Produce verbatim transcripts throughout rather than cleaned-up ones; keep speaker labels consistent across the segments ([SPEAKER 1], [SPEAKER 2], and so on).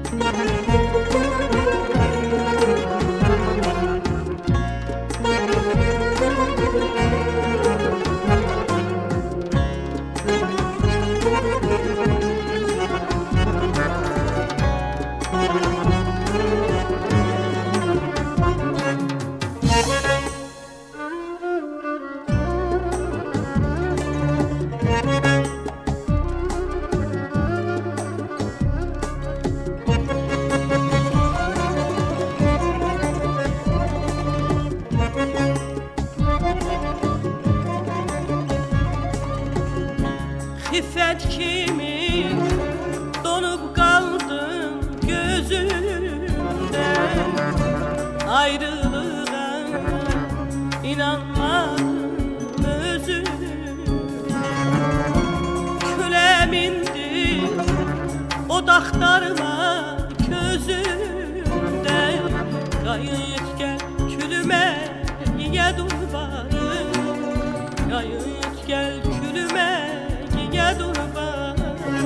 [SPEAKER 1] İffet kimi donup kaldım gözümde, ayrılığa inanmadım özüm. Külemindi o dağlarıma közümde, gayet gel külüme ye dur bari, gayet gel külüme ye dur bari.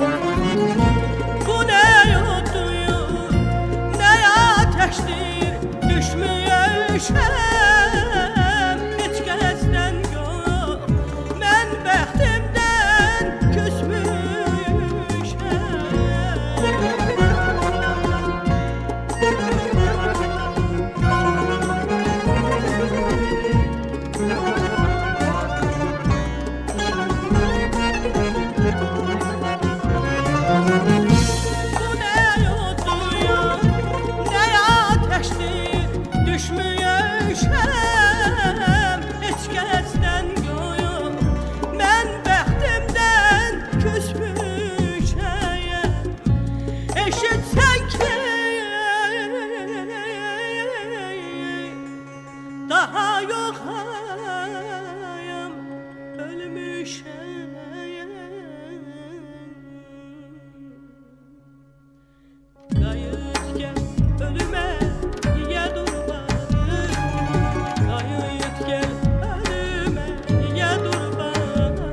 [SPEAKER 1] Bu ne yutuyum, ne ateştir, düşmüyor şem. Hiç kəsdən yok, mən bəxtimdən küsmüşəm. Daha yok hayam, ölmüşəm. Gayet gel ölüme ye dur bari, gayet gel ölüme ye dur bari.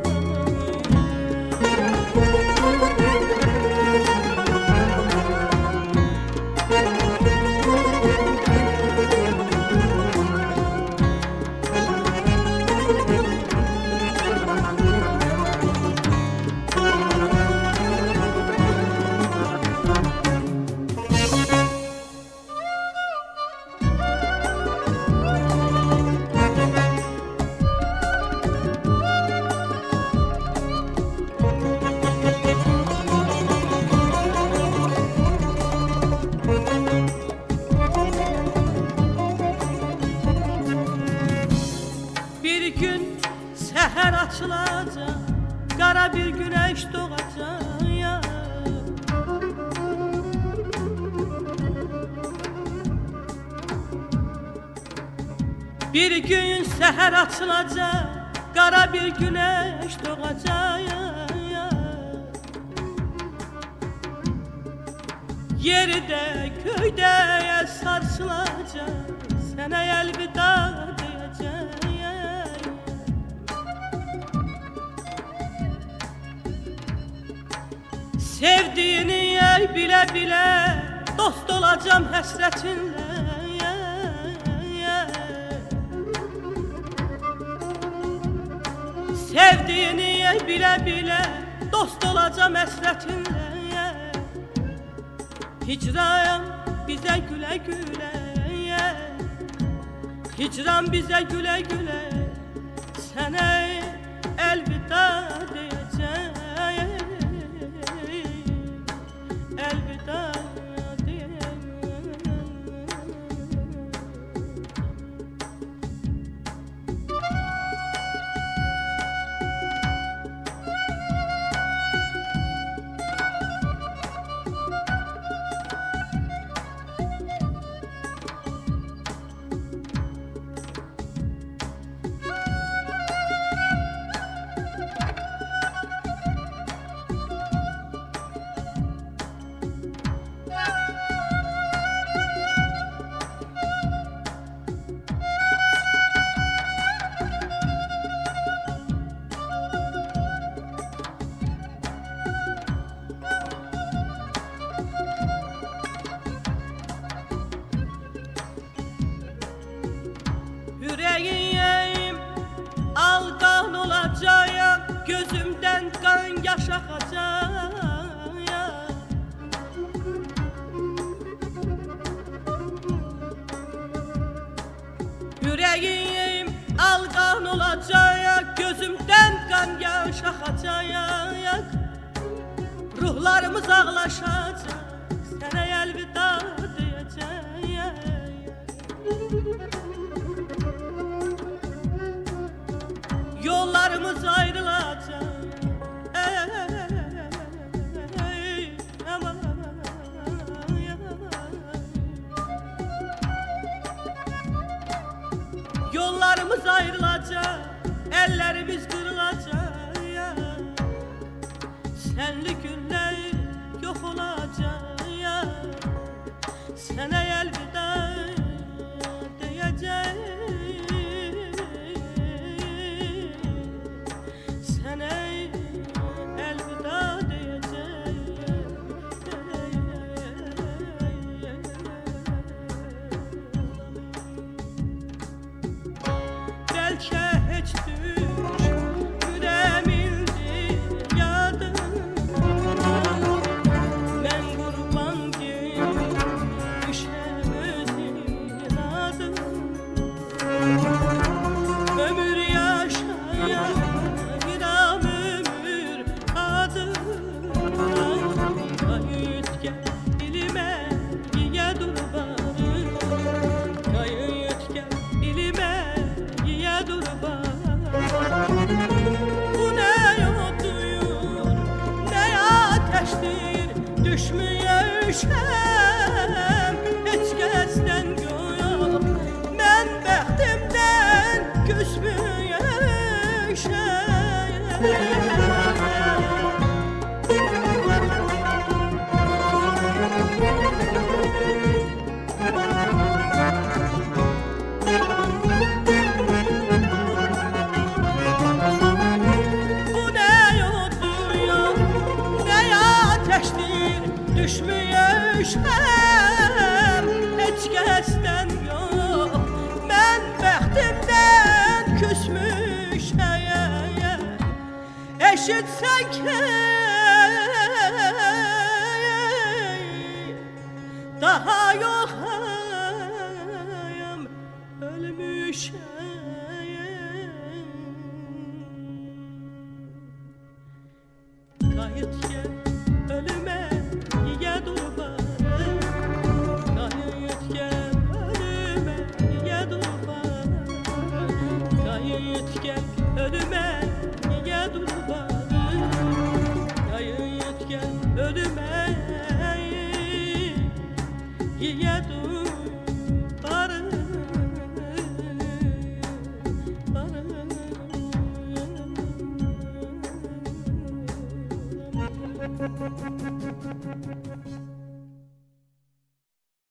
[SPEAKER 1] Bir gün seher açılacak, kara bir güneş doğacak ya. Bir gün seher açılacak, kara bir güneş doğacak ya. Yerde köyde sarsılacak, sana elveda diyecek. Sevdiğini yer bile bile, dost olacağım həsrətinlə. Sevdiğini yer bile bile, dost olacağım həsrətinlə. Hicran bize güle güle, hicran bize güle güle, sana elveda diyeceğim. Elveda diyeceğim. şaxacaya. Yüreğim alqan olacaq, gözümdən qan yaş axacaq. Ruhlarımız ağlaşacaq, sənə əlvida deyəcək. Yollarımız ayrılacaq. Ey, aman, yollarımız ayrılacaq, ellerimiz qırılacaq. Senli günler yok olacaq. Sənə əlvida deyəcək. Sənə əlvida deyəcək. Bəlkə heç düşmürəmildir yadım. Mən qurban gibi düşəm özün adım. Ömür yaşayıram ömür adım. Qayıt gəl dilimə yiyə durbanım. Qayıt gəl dilimə yiyə durbanım. Bu nə yoduyur, nə ateşdir, düşməyəşəm heç kəsdən yox. Mən bəxtimdən bu nə yoduyur, nə ateşdir, düşməyəşəm heç kəsdən yox. Mən bəxtimdən küsmüşəm. Eşitsən ki daha yoxam, ölmüşəm. Qayıt gəl ölümə yiyə durbanım. Qayıt gəl ölümə yiyə durbanım. Qayıt gəl ölümə yiyə durbanım. Qayıt gəl ölümə yiyə durbanım.